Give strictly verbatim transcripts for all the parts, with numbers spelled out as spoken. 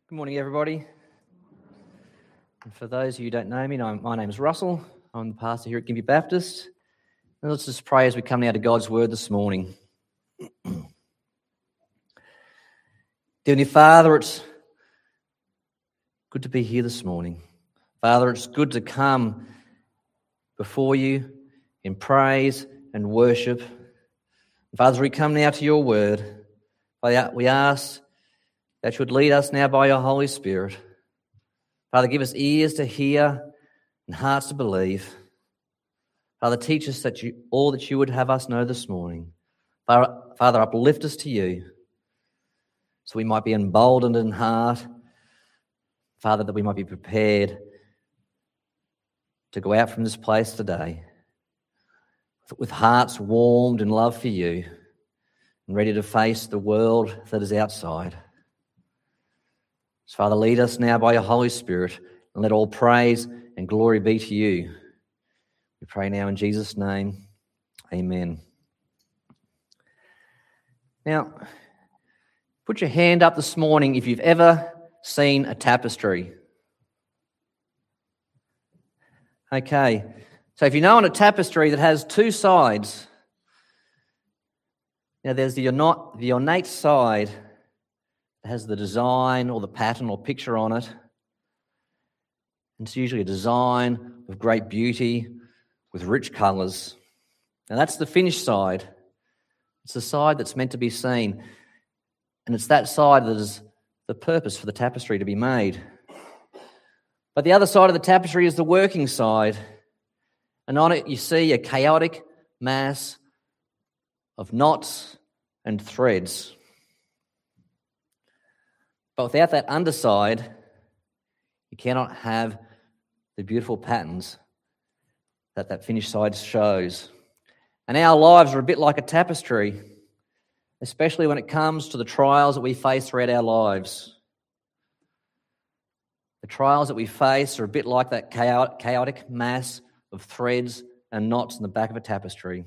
Good morning, everybody. And for those of you who don't know me, my name is Russell. I'm the pastor here at Gympie Baptist. And let's just pray as we come now to God's Word this morning. Heavenly Father, it's good to be here this morning. Father, it's good to come before you in praise and worship. Father, as we come now to your Word, we ask that you would lead us now by your Holy Spirit. Father, give us ears to hear and hearts to believe. Father, teach us that you, all that you would have us know this morning. Father, Father, uplift us to you so we might be emboldened in heart. Father, that we might be prepared to go out from this place today with hearts warmed in love for you and ready to face the world that is outside. So, Father, lead us now by your Holy Spirit and let all praise and glory be to you. We pray now in Jesus' name. Amen. Now, put your hand up this morning if you've ever seen a tapestry. Okay, so if you know on a tapestry that has two sides, now there's the ornate, the ornate side that has the design or the pattern or picture on it. It's usually a design of great beauty with rich colours. Now that's the finished side. It's the side that's meant to be seen. And it's that side that is the purpose for the tapestry to be made. But the other side of the tapestry is the working side. And on it you see a chaotic mass of knots and threads. But without that underside, you cannot have the beautiful patterns that that finished side shows. And our lives are a bit like a tapestry, especially when it comes to the trials that we face throughout our lives. The trials that we face are a bit like that chaotic mass of threads and knots in the back of a tapestry.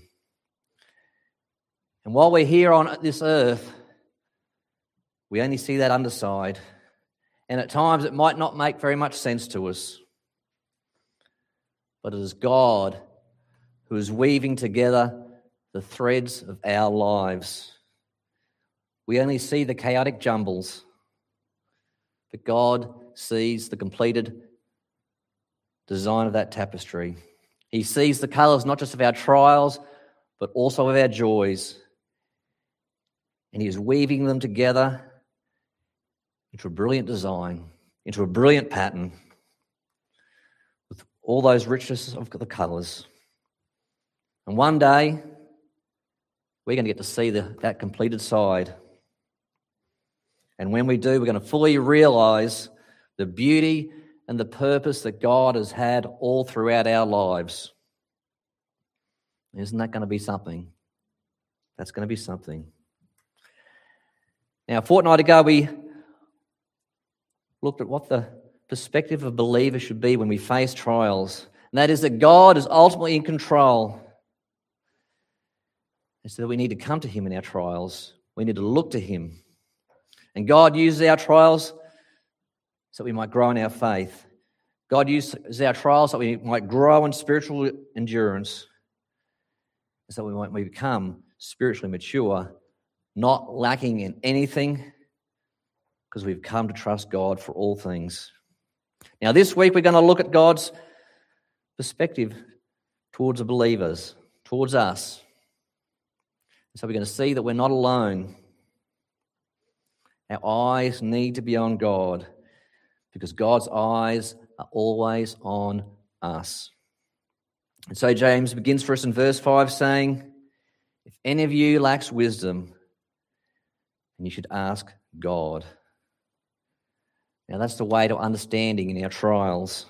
And while we're here on this earth, we only see that underside. And at times it might not make very much sense to us. But it is God who is weaving together the threads of our lives. We only see the chaotic jumbles, but God sees the completed design of that tapestry. He sees the colours not just of our trials, but also of our joys. And He is weaving them together into a brilliant design, into a brilliant pattern, with all those richness of the colours. And one day, we're going to get to see the, that completed side. And when we do, we're going to fully realise the beauty and the purpose that God has had all throughout our lives. Isn't that going to be something? That's going to be something. Now, a fortnight ago, we looked at what the perspective of a believer should be when we face trials. And that is that God is ultimately in control. And so we need to come to Him in our trials. We need to look to Him. And God uses our trials so that we might grow in our faith. God uses our trials so that we might grow in spiritual endurance. So that we might become spiritually mature, not lacking in anything, because we've come to trust God for all things. Now, this week we're going to look at God's perspective towards the believers, towards us. So we're going to see that we're not alone. Our eyes need to be on God, because God's eyes are always on us. And so James begins for us in verse five saying, "If any of you lacks wisdom, then you should ask God." Now that's the way to understanding in our trials.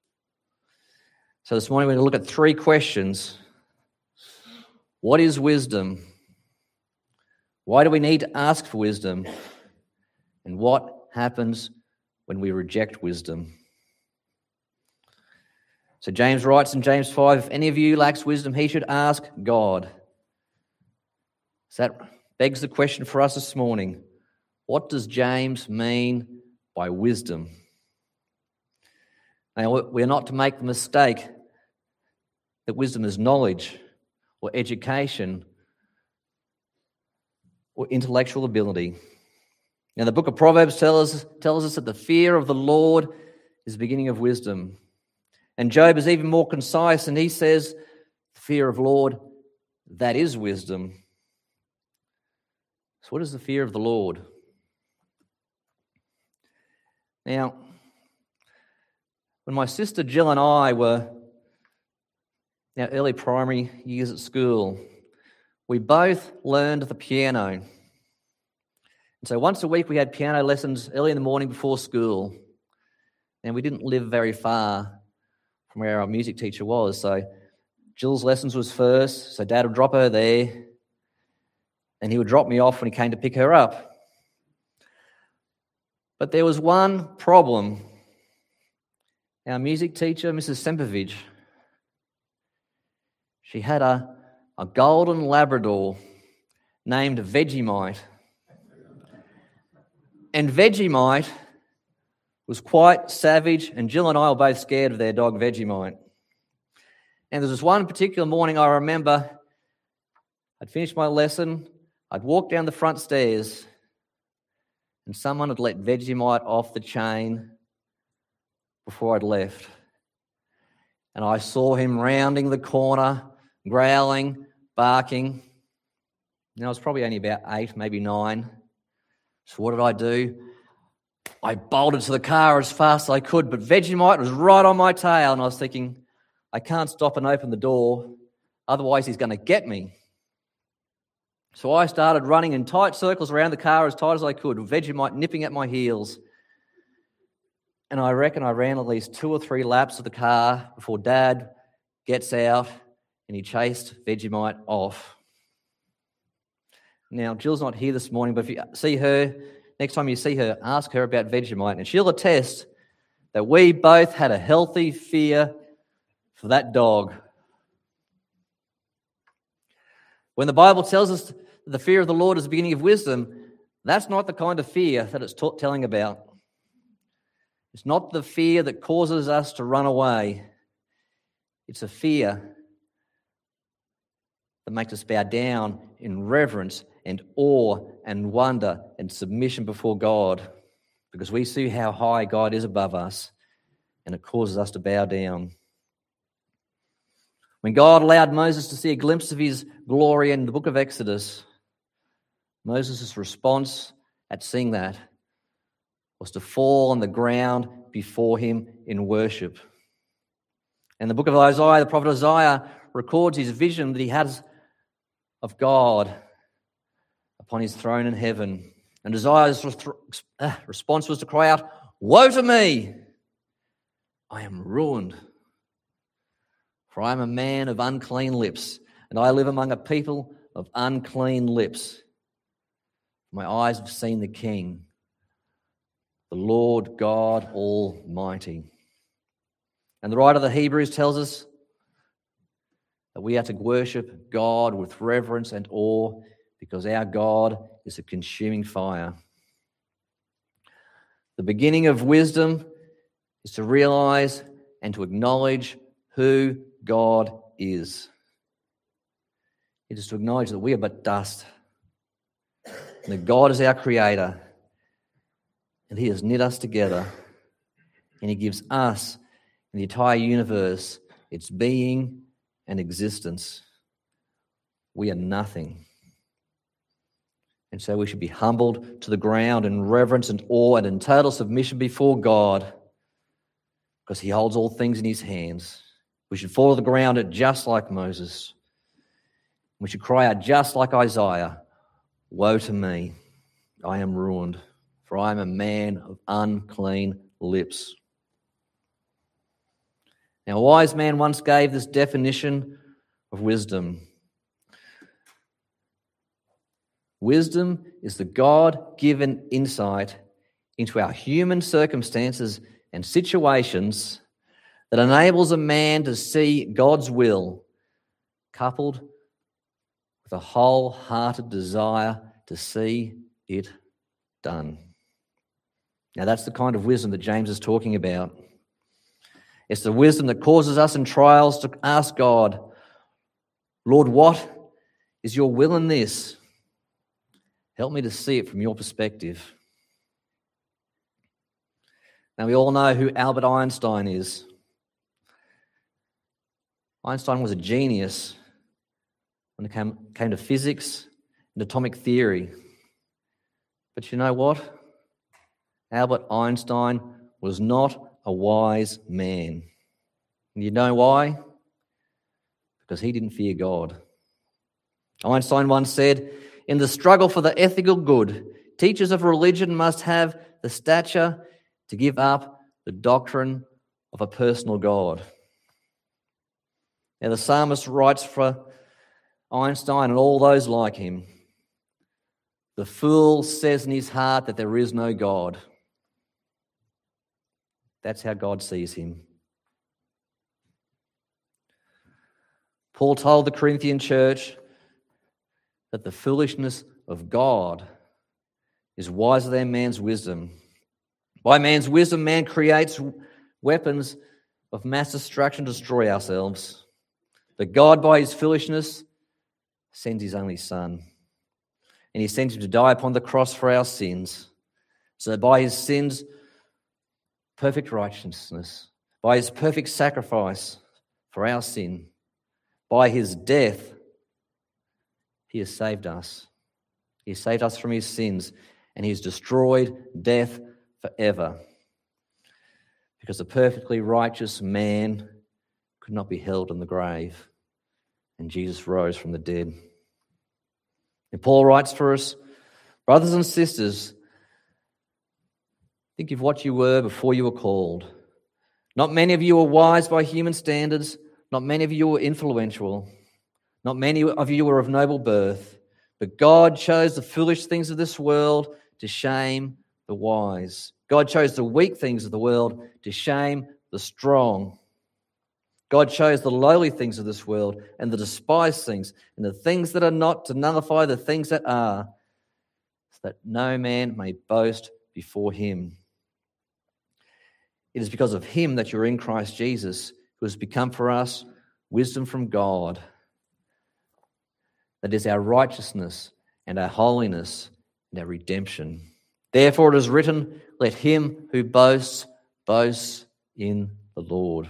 So this morning we're going to look at three questions. What is wisdom? Why do we need to ask for wisdom? And what happens when we reject wisdom? So James writes in James five, "If any of you lacks wisdom, he should ask God." So that begs the question for us this morning. What does James mean by wisdom. Now, we are not to make the mistake that wisdom is knowledge or education or intellectual ability. Now, the book of Proverbs tells us, tells us that the fear of the Lord is the beginning of wisdom. And Job is even more concise, and he says, the fear of the Lord, that is wisdom. So what is the fear of the Lord? Now, when my sister Jill and I were in our early primary years at school, we both learned the piano. And so once a week we had piano lessons early in the morning before school. And we didn't live very far from where our music teacher was. So Jill's lessons was first, so Dad would drop her there, and he would drop me off when he came to pick her up. But there was one problem. Our music teacher, Missus Sempovich, she had a, a golden Labrador named Vegemite. And Vegemite was quite savage, and Jill and I were both scared of their dog Vegemite. And there was one particular morning I remember, I'd finished my lesson, I'd walked down the front stairs, and someone had let Vegemite off the chain before I'd left. And I saw him rounding the corner, growling, barking. And I was probably only about eight, maybe nine. So what did I do? I bolted to the car as fast as I could, but Vegemite was right on my tail, and I was thinking, I can't stop and open the door, otherwise he's going to get me. So I started running in tight circles around the car as tight as I could, with Vegemite nipping at my heels. And I reckon I ran at least two or three laps of the car before Dad gets out and he chased Vegemite off. Now, Jill's not here this morning, but if you see her, next time you see her, ask her about Vegemite, and she'll attest that we both had a healthy fear for that dog. When the Bible tells us that the fear of the Lord is the beginning of wisdom, that's not the kind of fear that it's t- telling about. It's not the fear that causes us to run away. It's a fear that makes us bow down in reverence and awe and wonder and submission before God, because we see how high God is above us, and it causes us to bow down. When God allowed Moses to see a glimpse of his glory in the book of Exodus, Moses' response at seeing that was to fall on the ground before him in worship. And the book of Isaiah, the prophet Isaiah, records his vision that he has of God upon his throne in heaven. And Isaiah's response was to cry out, "Woe to me! I am ruined, for I am a man of unclean lips, and I live among a people of unclean lips. My eyes have seen the King, the Lord God Almighty." And the writer of the Hebrews tells us that we are to worship God with reverence and awe, because our God is a consuming fire. The beginning of wisdom is to realize and to acknowledge who God is. It is to acknowledge that we are but dust, and that God is our creator, and he has knit us together, and he gives us and the entire universe its being and existence. We are nothing. And so we should be humbled to the ground in reverence and awe and in total submission before God, because he holds all things in his hands. We should fall to the ground just like Moses. We should cry out just like Isaiah, "Woe to me, I am ruined, for I am a man of unclean lips." Now, a wise man once gave this definition of wisdom. Wisdom is the God-given insight into our human circumstances and situations that enables a man to see God's will, coupled with a wholehearted desire to see it done. Now that's the kind of wisdom that James is talking about. It's the wisdom that causes us in trials to ask God, Lord, what is your will in this? Help me to see it from your perspective. Now we all know who Albert Einstein is. Einstein was a genius when it came, came to physics and atomic theory. But you know what? Albert Einstein was not a wise man. And you know why? Because he didn't fear God. Einstein once said, in the struggle for the ethical good, teachers of religion must have the stature to give up the doctrine of a personal God. Now the psalmist writes for Einstein and all those like him, the fool says in his heart that there is no God. That's how God sees him. Paul told the Corinthian church that the foolishness of God is wiser than man's wisdom. By man's wisdom, man creates weapons of mass destruction to destroy ourselves. But God, by his foolishness, sends his only Son. And he sent him to die upon the cross for our sins, so that by his sins, perfect righteousness, by his perfect sacrifice for our sin, by his death, he has saved us. He has saved us from his sins, and he has destroyed death forever. Because a perfectly righteous man could not be held in the grave, and Jesus rose from the dead. And Paul writes for us, brothers and sisters, think of what you were before you were called. Not many of you were wise by human standards. Not many of you were influential. Not many of you were of noble birth. But God chose the foolish things of this world to shame the wise. God chose the weak things of the world to shame the strong. God chose the lowly things of this world and the despised things and the things that are not to nullify the things that are, so that no man may boast before him. It is because of him that you're in Christ Jesus, who has become for us wisdom from God. That is our righteousness and our holiness and our redemption. Therefore it is written, let him who boasts, boast in the Lord.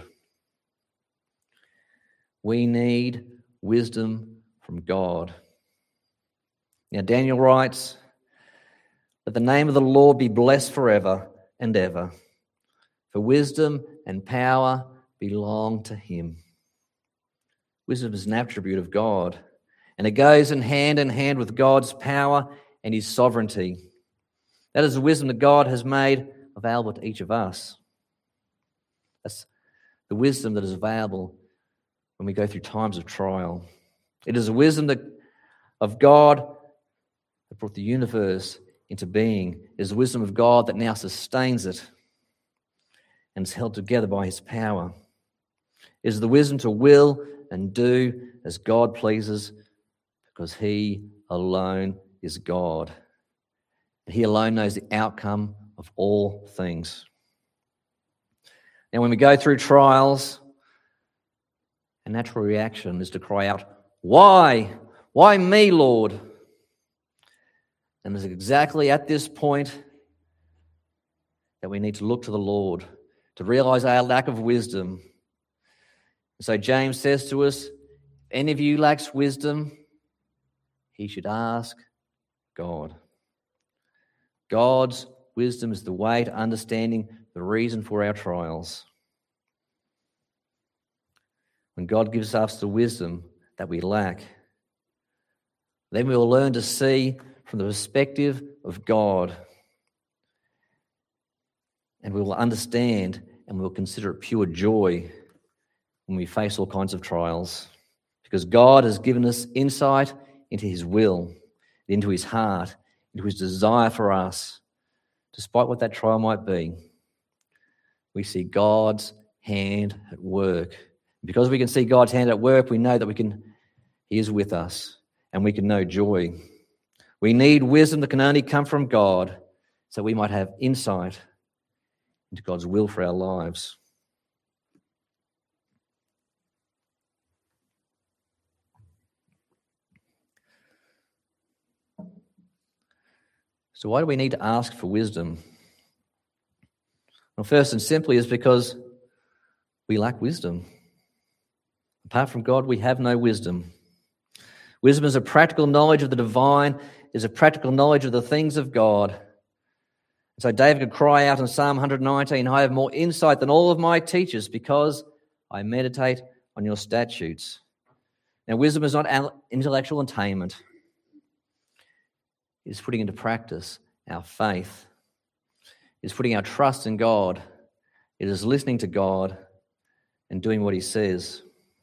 We need wisdom from God. Now Daniel writes, let the name of the Lord be blessed forever and ever. For wisdom and power belong to him. Wisdom is an attribute of God, and it goes in hand in hand with God's power and his sovereignty. That is the wisdom that God has made available to each of us. That's the wisdom that is available when we go through times of trial. It is a wisdom that of God that brought the universe into being. It is the wisdom of God that now sustains it and is held together by his power. It is the wisdom to will and do as God pleases, because he alone is God. He alone knows the outcome of all things. Now, when we go through trials, a natural reaction is to cry out, why? Why me, Lord? And it's exactly at this point that we need to look to the Lord, to realize our lack of wisdom. So James says to us, if any of you lacks wisdom, he should ask God. God's wisdom is the way to understanding the reason for our trials. When God gives us the wisdom that we lack, then we will learn to see from the perspective of God. And we will understand and we will consider it pure joy when we face all kinds of trials. Because God has given us insight into his will, into his heart, into his desire for us. Despite what that trial might be, we see God's hand at work. Because we can see God's hand at work, we know that we can, he is with us and we can know joy. We need wisdom that can only come from God so we might have insight into God's will for our lives. So why do we need to ask for wisdom? Well, first and simply is because we lack wisdom. Apart from God, we have no wisdom. Wisdom is a practical knowledge of the divine, is a practical knowledge of the things of God. So David could cry out in Psalm one nineteen, I have more insight than all of my teachers because I meditate on your statutes. Now, wisdom is not intellectual attainment. It is putting into practice our faith. It is putting our trust in God. It is listening to God and doing what he says.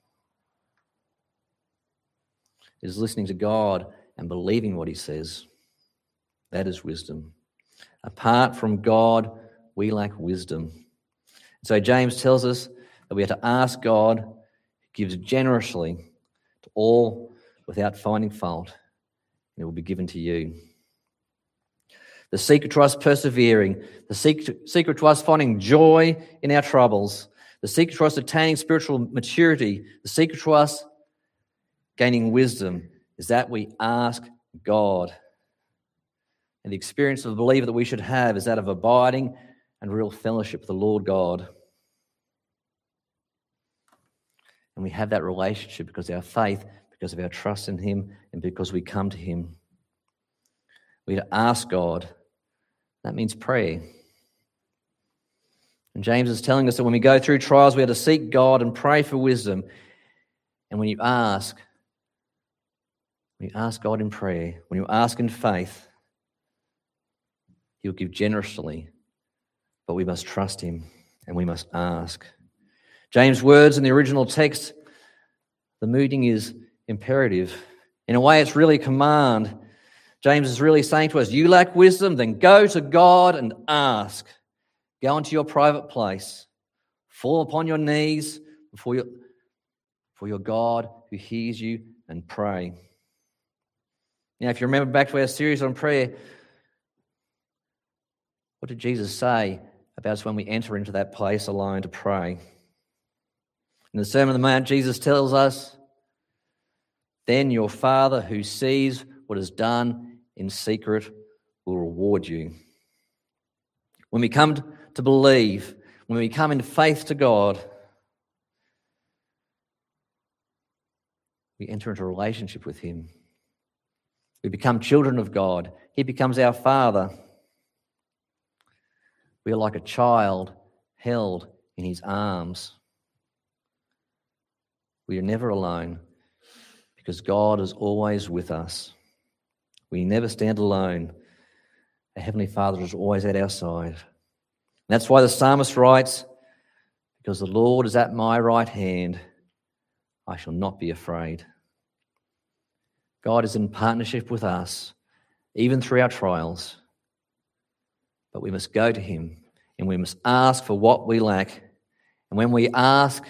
It is listening to God and believing what he says. That is wisdom. Apart from God, we lack wisdom. So James tells us that we have to ask God, who gives generously to all without finding fault, and it will be given to you. The secret to us persevering, the secret, secret to us finding joy in our troubles, the secret to us attaining spiritual maturity, the secret to us gaining wisdom is that we ask God. And the experience of the believer that we should have is that of abiding and real fellowship with the Lord God. And we have that relationship because of our faith, because of our trust in him, and because we come to him. We have to ask God. That means prayer. And James is telling us that when we go through trials, we have to seek God and pray for wisdom. And when you ask, when you ask God in prayer, when you ask in faith, he'll give generously, but we must trust him and we must ask. James' words in the original text, the mooding is imperative. In a way, it's really a command. James is really saying to us, you lack wisdom, then go to God and ask. Go into your private place. Fall upon your knees before your, before your God who hears you and pray. Now, if you remember back to our series on prayer, what did Jesus say about us when we enter into that place alone to pray? In the Sermon on the Mount, Jesus tells us, then your Father who sees what is done in secret will reward you. When we come to believe, when we come in faith to God, we enter into a relationship with him. We become children of God. He becomes our Father. We are like a child held in his arms. We are never alone because God is always with us. We never stand alone. Our Heavenly Father is always at our side. And that's why the psalmist writes, because the Lord is at my right hand, I shall not be afraid. God is in partnership with us, even through our trials. But we must go to him and we must ask for what we lack. And when we ask,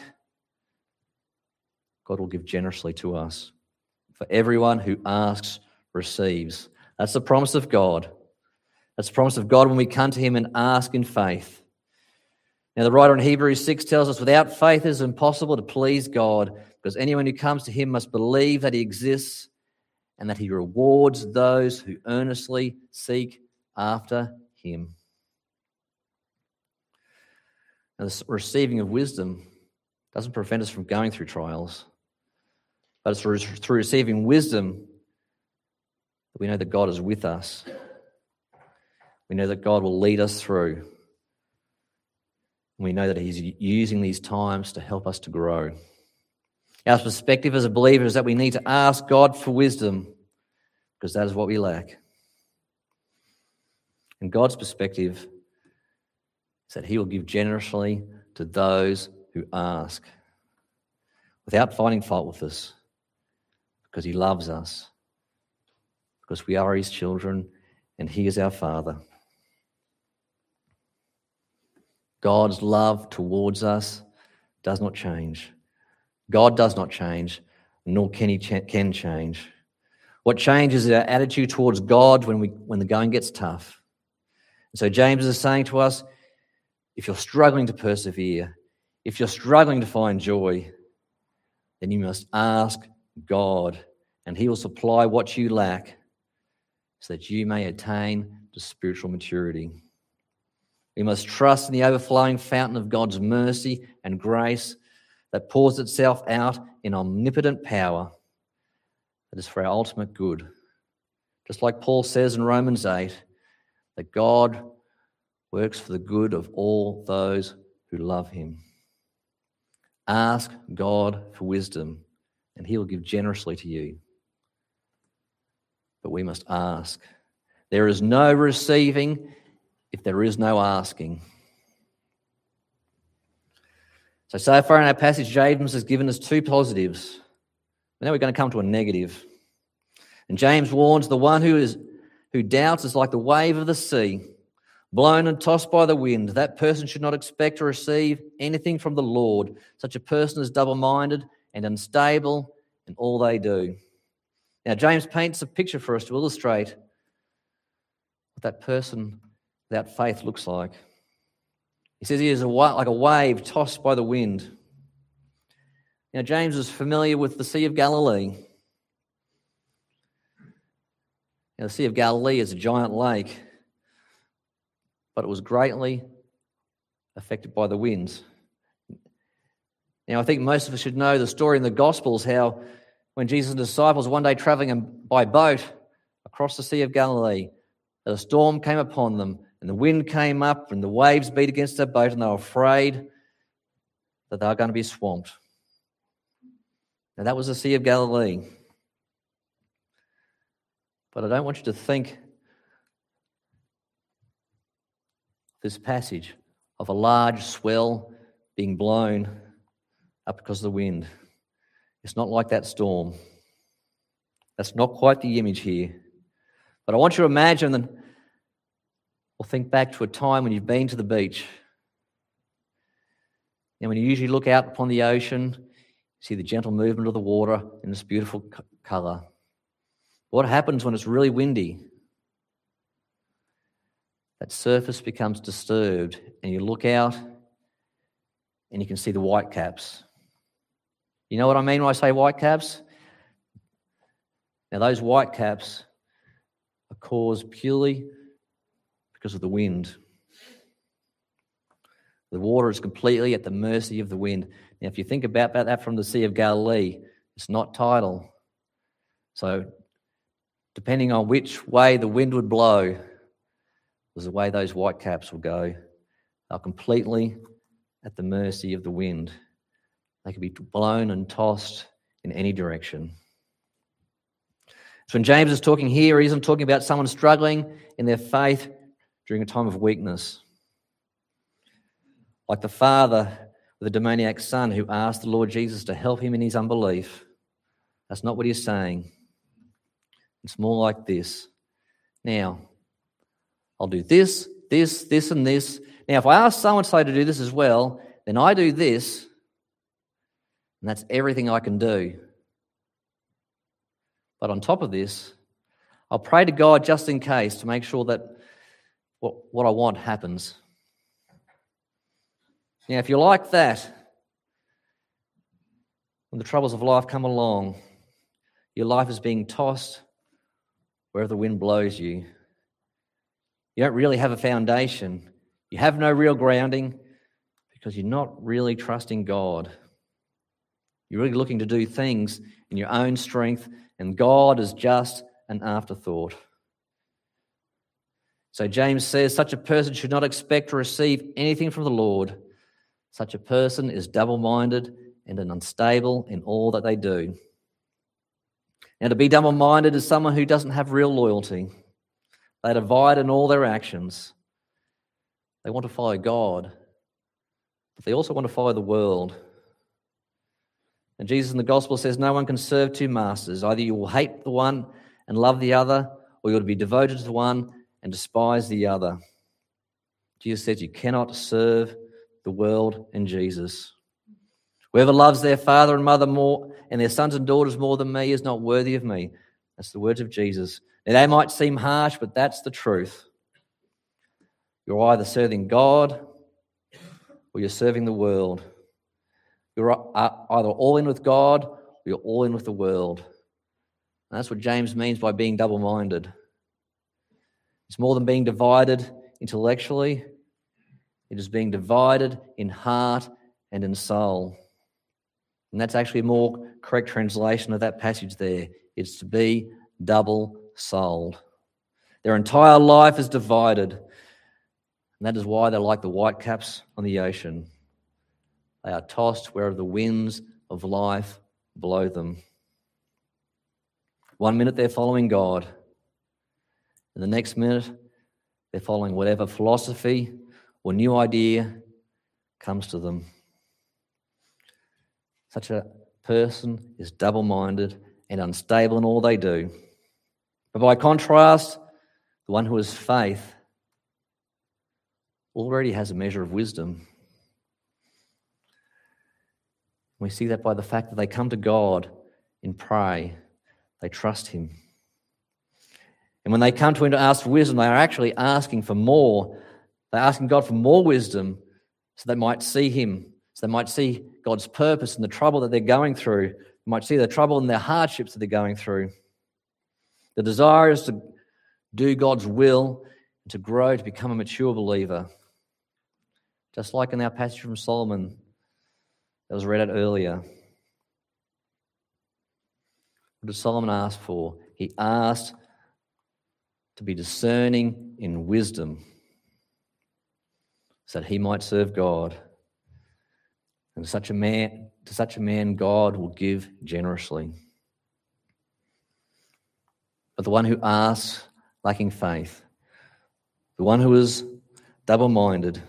God will give generously to us. For everyone who asks receives. That's the promise of God. That's the promise of God when we come to him and ask in faith. Now, the writer in Hebrews six tells us, without faith it is impossible to please God, because anyone who comes to him must believe that he exists and that he rewards those who earnestly seek after him. Now, the receiving of wisdom doesn't prevent us from going through trials, but it's through, through receiving wisdom that we know that God is with us. We know that God will lead us through. We know that he's using these times to help us to grow. Our perspective as a believer is that we need to ask God for wisdom because that is what we lack. And God's perspective is that he will give generously to those who ask without finding fault with us because he loves us, because we are his children and he is our Father. God's love towards us does not change. God does not change, nor can he ch- can change. What changes is our attitude towards God when we when the going gets tough. And so James is saying to us, if you're struggling to persevere, if you're struggling to find joy, then you must ask God, and he will supply what you lack so that you may attain to spiritual maturity. We must trust in the overflowing fountain of God's mercy and grace that pours itself out in omnipotent power that is for our ultimate good. Just like Paul says in Romans eight, that God works for the good of all those who love him. Ask God for wisdom, and he will give generously to you. But we must ask. There is no receiving if there is no asking. So, so far in our passage, James has given us two positives. But now we're going to come to a negative. And James warns the one who is who doubts is like the wave of the sea, blown and tossed by the wind. That person should not expect to receive anything from the Lord. Such a person is double-minded and unstable in all they do. Now, James paints a picture for us to illustrate what that person without faith looks like. He says he is a, like a wave tossed by the wind. Now, James is familiar with the Sea of Galilee. Now, the Sea of Galilee is a giant lake, but it was greatly affected by the winds. Now, I think most of us should know the story in the Gospels, how when Jesus' disciples were one day travelling by boat across the Sea of Galilee, a storm came upon them, and the wind came up, and the waves beat against their boat, and they were afraid that they were going to be swamped. Now, that was the Sea of Galilee. But I don't want you to think this passage of a large swell being blown up because of the wind. It's not like that storm. That's not quite the image here. But I want you to imagine and or think back to a time when you've been to the beach. And when you usually look out upon the ocean, you see the gentle movement of the water in this beautiful colour. What happens when it's really windy? That surface becomes disturbed, and you look out and you can see the whitecaps. You know what I mean when I say whitecaps? Now, those whitecaps are caused purely because of the wind. The water is completely at the mercy of the wind. Now, if you think about, about that from the Sea of Galilee, it's not tidal. So, depending on which way the wind would blow, was the way those whitecaps will go. They're completely at the mercy of the wind. They can be blown and tossed in any direction. So when James is talking here, he isn't talking about someone struggling in their faith during a time of weakness. Like the father with the demoniac son who asked the Lord Jesus to help him in his unbelief. That's not what he's saying. It's more like this. Now, I'll do this, this, this, and this. Now, if I ask so-and-so to do this as well, then I do this, and that's everything I can do. But on top of this, I'll pray to God just in case to make sure that what, what I want happens. Now, if you're like that, when the troubles of life come along, your life is being tossed wherever the wind blows you. You don't really have a foundation. You have no real grounding because you're not really trusting God. You're really looking to do things in your own strength, and God is just an afterthought. So James says, such a person should not expect to receive anything from the Lord. Such a person is double-minded and unstable in all that they do. Now, to be double-minded is someone who doesn't have real loyalty. They divide in all their actions. They want to follow God, but they also want to follow the world. And Jesus in the gospel says no one can serve two masters. Either you will hate the one and love the other, or you will be devoted to the one and despise the other. Jesus says you cannot serve the world and Jesus. Whoever loves their father and mother more and their sons and daughters more than me is not worthy of me. That's the words of Jesus. Now, they might seem harsh, but that's the truth. You're either serving God or you're serving the world. You're either all in with God or you're all in with the world. And that's what James means by being double-minded. It's more than being divided intellectually. It is being divided in heart and in soul. And that's actually a more correct translation of that passage there. It's to be double-souled. Their entire life is divided. And that is why they're like the whitecaps on the ocean. They are tossed wherever the winds of life blow them. One minute they're following God. And the next minute they're following whatever philosophy or new idea comes to them. Such a person is double-minded and unstable in all they do. But by contrast, the one who has faith already has a measure of wisdom. We see that by the fact that they come to God and pray. They trust him. And when they come to him to ask for wisdom, they are actually asking for more. They're asking God for more wisdom so they might see him, so they might see God's purpose in the trouble that they're going through. They might see the trouble and their hardships that they're going through. The desire is to do God's will and to grow to become a mature believer. Just like in our passage from Solomon that was read out earlier. What did Solomon ask for? He asked to be discerning in wisdom so that he might serve God. And to such a man, to such a man, God will give generously. But the one who asks, lacking faith, the one who is double-minded,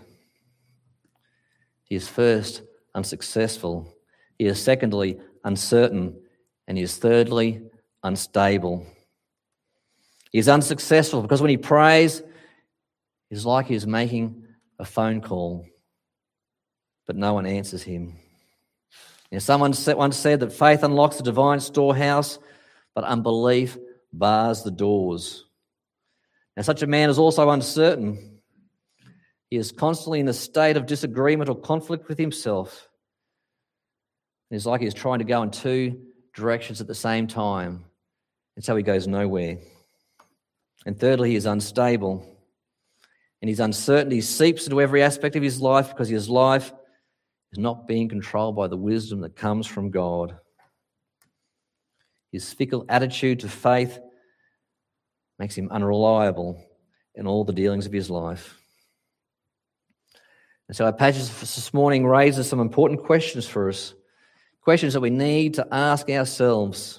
he is first unsuccessful, he is secondly uncertain, and he is thirdly unstable. He is unsuccessful because when he prays, it's like he is making a phone call, but no one answers him. You know, someone once said that faith unlocks the divine storehouse, but unbelief bars the doors. Now, such a man is also uncertain. He is constantly in a state of disagreement or conflict with himself. It's like he's trying to go in two directions at the same time. And so he goes nowhere. And thirdly, he is unstable. And his uncertainty seeps into every aspect of his life because his life is not being controlled by the wisdom that comes from God. His fickle attitude to faith makes him unreliable in all the dealings of his life. And so our passage this morning raises some important questions for us, questions that we need to ask ourselves.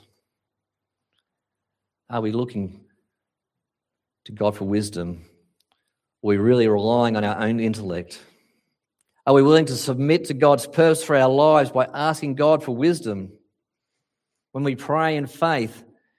Are we looking to God for wisdom? Are we really relying on our own intellect? Are we willing to submit to God's purpose for our lives by asking God for wisdom? When we pray in faith,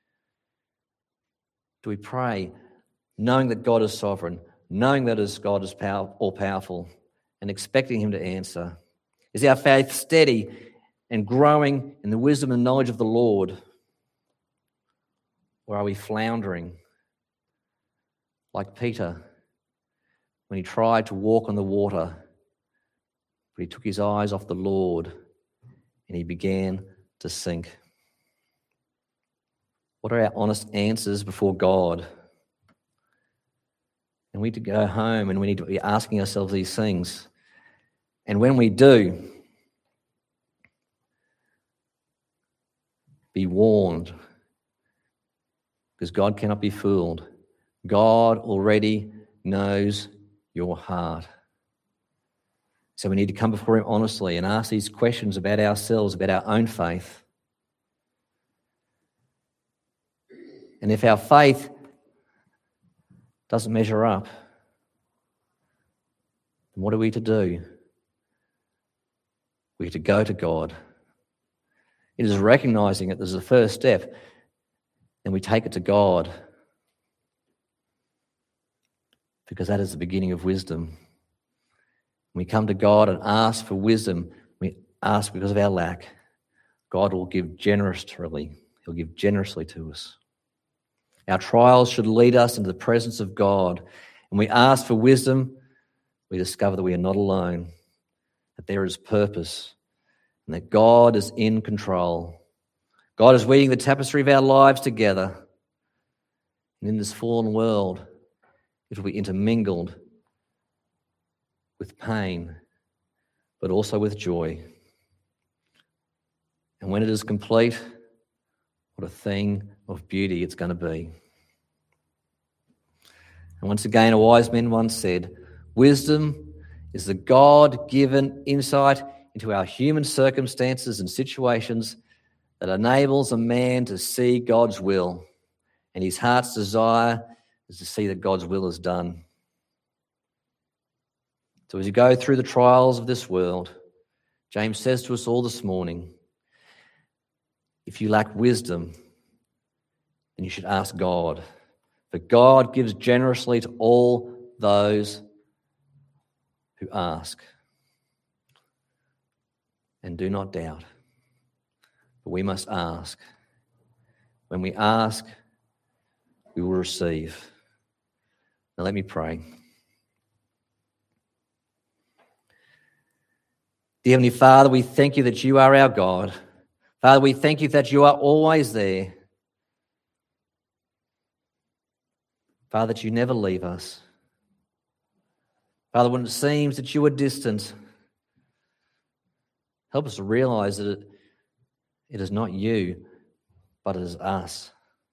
do we pray knowing that God is sovereign, knowing that God is all-powerful, and expecting him to answer? Is our faith steady and growing in the wisdom and knowledge of the Lord? Or are we floundering like Peter when he tried to walk on the water, but he took his eyes off the Lord and he began to sink? What are our honest answers before God? And we need to go home and we need to be asking ourselves these things. And when we do, be warned, because God cannot be fooled. God already knows your heart. So we need to come before him honestly and ask these questions about ourselves, about our own faith. And if our faith doesn't measure up, then what are we to do? We are to go to God. It is recognizing it as the first step, and we take it to God, because that is the beginning of wisdom. When we come to God and ask for wisdom, we ask because of our lack. God will give generously. He'll give generously to us. Our trials should lead us into the presence of God. And we ask for wisdom, we discover that we are not alone. that there is purpose and that God is in control. God is weaving the tapestry of our lives together. And in this fallen world, it will be intermingled with pain, but also with joy. And when it is complete, what a thing of beauty it's going to be. And once again, a wise man once said, wisdom is the God-given insight into our human circumstances and situations that enables a man to see God's will. And his heart's desire is to see that God's will is done. So as you go through the trials of this world, James says to us all this morning, if you lack wisdom, then you should ask God. For God gives generously to all those who ask. And do not doubt. But we must ask. When we ask, we will receive. Now let me pray. Dear Heavenly Father, we thank you that you are our God. Father, we thank you that you are always there. Father, that you never leave us. Father, when it seems that you are distant, help us to realize that it, it is not you, but it is us.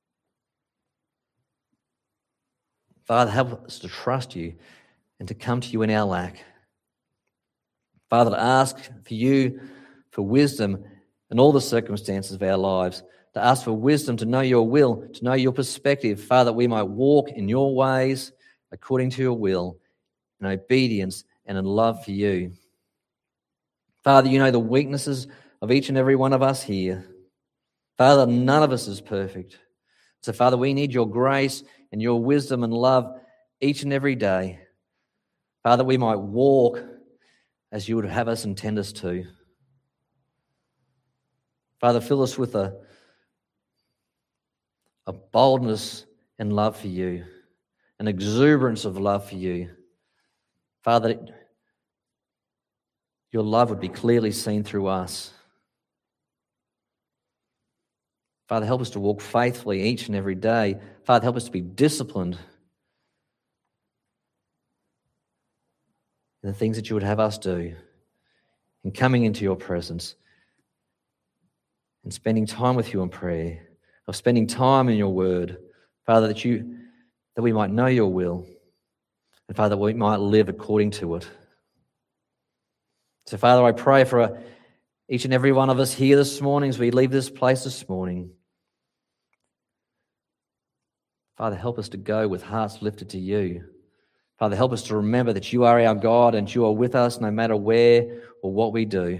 Father, help us to trust you and to come to you in our lack. Father, to ask for you for wisdom in all the circumstances of our lives, to ask for wisdom to know your will, to know your perspective, Father, that we might walk in your ways according to your will, in obedience and in love for you. Father, you know the weaknesses of each and every one of us here. Father, none of us is perfect. So, Father, we need your grace and your wisdom and love each and every day. Father, we might walk as you would have us intend us to. Father, fill us with a, a boldness and love for you, an exuberance of love for you. Father, your love would be clearly seen through us. Father, help us to walk faithfully each and every day. Father, help us to be disciplined in the things that you would have us do, in coming into your presence, and spending time with you in prayer, of spending time in your word, Father, that you that we might know your will, and Father, that we might live according to it. So, Father, I pray for each and every one of us here this morning as we leave this place this morning. Father, help us to go with hearts lifted to you. Father, help us to remember that you are our God and you are with us no matter where or what we do.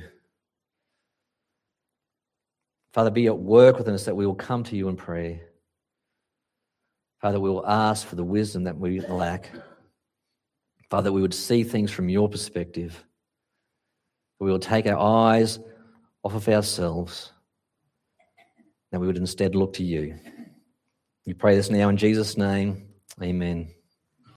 Father, be at work within us that we will come to you in prayer. Father, we will ask for the wisdom that we lack. Father, we would see things from your perspective. We will take our eyes off of ourselves, and we would instead look to you. We pray this now in Jesus' name. Amen.